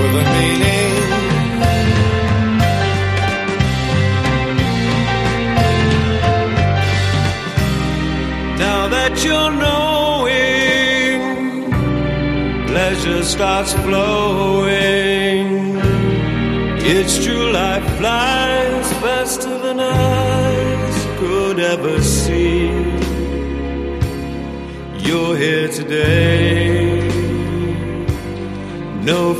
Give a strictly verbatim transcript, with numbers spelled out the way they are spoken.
with a meaning. Now that you're knowing, pleasure starts flowing. It's true, life flies faster than eyes could ever see. You're here today, no